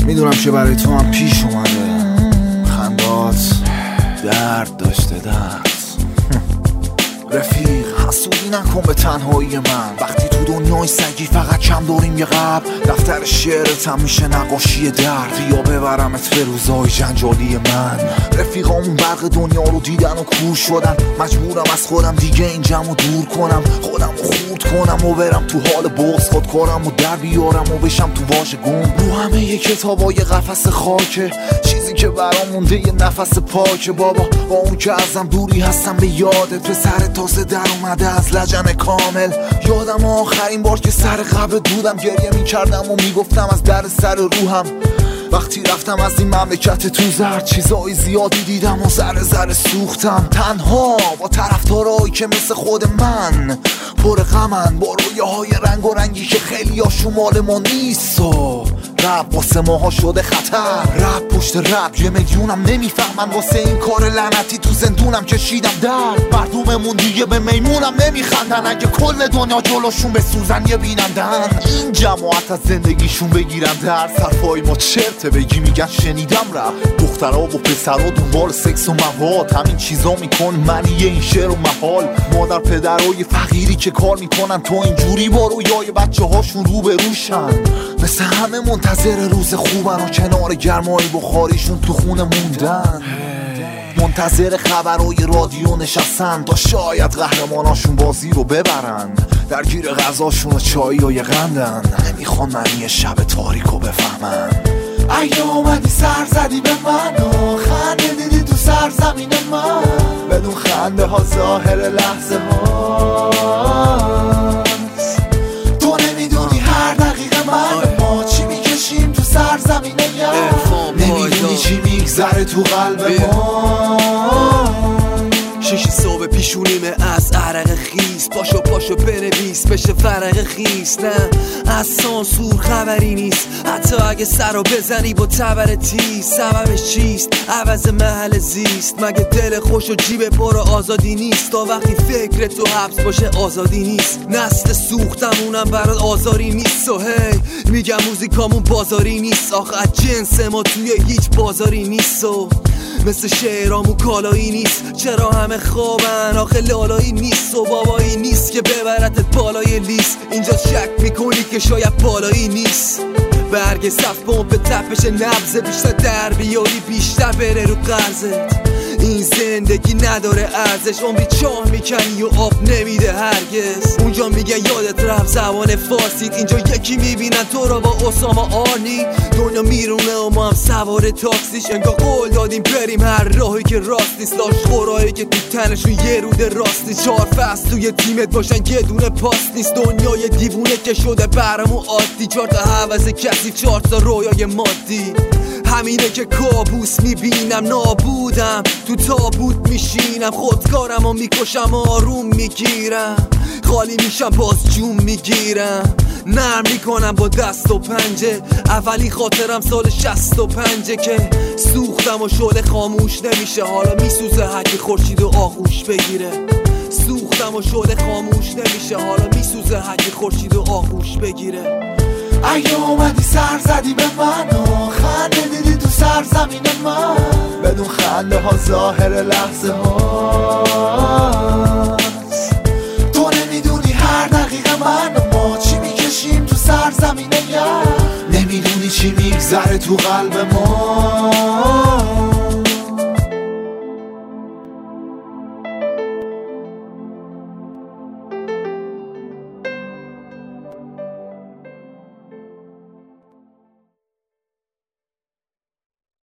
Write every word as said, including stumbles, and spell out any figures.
میدونم که برای تو هم پیش اومده خندات درد داشته درد. رفیق حسودی نکن به تنهایی من، وقتی تو دنیای سگی فقط کم داریم یه قبل. دفتر شعرت هم میشه نقاشی درد، یا ببرمت به روزای جنجالی من. رفیقامون برق دنیا رو دیدن و کور شدن، مجبورم از خودم دیگه این جمع رو دور کنم، خودم رو خورد کنم و برم تو حال بغض، خودکارم و در بیارم و بشم تو واژه گم. رو همه یه کتابای قفس خاکه، چیزی که برام مونده یه نفس پاکه. بابا با اون که ازم دوری هستم به یادت، به سر تازه در اومده از لجن کامل. یادم آخرین بار که سر قبر بودم گریه میکردم و میگفتم از در سر روحم. وقتی رفتم از این مملکت تو زرد، چیزای زیادی دیدم و ذره ذره سوختم. تنها با طرفدارایی که مثل خود من پر غمن، با رویاهای رنگ و رنگی که خیلی هاشون مال ما نیست. و رب واسه ماها شده خطر، رب پشت رب یه میلیونم نمیفهمن. واسه این کار لعنتی تو زندونم کشیدم درد، مردممون دیگه به میمونم نمیخندن. اگه کل دنیا جلوشون بسوزن یه بینندن، این جماعت از زندگیشون بگیرن درد. صرفای ما چرته بگی میگن شنیدم رفت، دخترها و پسرها دنبال سکس و مواد، همین چیزا میکن منی این شعر و محال. مادر پدرای فقیری که کار میکنن تو اینجوری با رویای بچه هاشون رو به روشن، مثل همه منتظر روز خوبن و کنار گرمای بخاریشون تو خونه موندن. منتظر خبرهای رادیو نشستن تا شاید قهرماناشون بازی رو ببرن، درگیر غذاشون و چایی قندن، نمیخوان معنی شب تاریکو بفهمن. اگه اومدی سر زدی به من و خنده دیدی تو سرزمین من، بدون خنده ها ظاهر لحظه هاست. تو نمیدونی هر دقیقه من ما چی میکشیم تو سرزمین من، نمیدونی چی میگذره تو قلب ما. شش صبح پیشونیمه از عرق خیس، پاشو پاشو بنویس بشه فرق خیس. نه از سانسور خبری نیست، حتی اگه سر رو بزنی با تبر تیز. سببش چیست؟ عوض محل زیست. مگه دل خوش و جیب پر آزادی نیست؟ تا وقتی فکر تو حبس باشه آزادی نیست. نسل سوختمونم برات آزاری نیست. و هی میگم موزیکامون بازاری نیست، آخه جنس ما توی هیچ بازاری نیست. و مثل شعرامون کالایی نیست، چرا همه خوابن آخه لالایی نیست. و بابایی نیست که ببرتت بالای لیست، اینجا شک میکنی که شاید بالایی نیست. برگ صف پمپ تپش نبض، بیشتر در بیاری بیشتر بره رو قرضت. این زندگی نداره ارزش، عمری چاه میکنی و آب نمیده هرگز. اونجا میگن یادت رفت زبان فارسیت، اینجا یکی میبینن تو رو با اسامه آرنی. دنیا میرونه و ما هم سوار تاکسیش، انگار قول دادیم بریم هر راهی که راست نیست. لاش خورایی که تو تنشون یه روده راست نیست، چهار فصل توی تیمت باشن یه دونه پاس نیست. دنیای دیوونه که شده برامون عادی، چهار تا حوض کثیف چهار تا رویای مادی. همینه که کابوس میبینم، نابودم تو تابوت میشینم، خودکارم و میکشم آروم میگیرم، خالی میشم باز جون میگیرم، نرم میکنم با دست و پنجه. اولی خاطرم سال شست و پنجه که سوختم و شعله خاموش نمیشه، حالا میسوزه هرکی خورشید و آغوش بگیره. سوختم و شعله خاموش نمیشه، حالا میسوزه هرکی خورشید و آغوش بگیره. اگه اومدی سر زدی به من و خنده دیدی تو سرزمین من، بدون خنده ها ظاهر لحظه هاست. تو نمیدونی هر دقیقه من و ما چی میکشیم تو سرزمین من، نمیدونی چی میگذره تو قلب ما.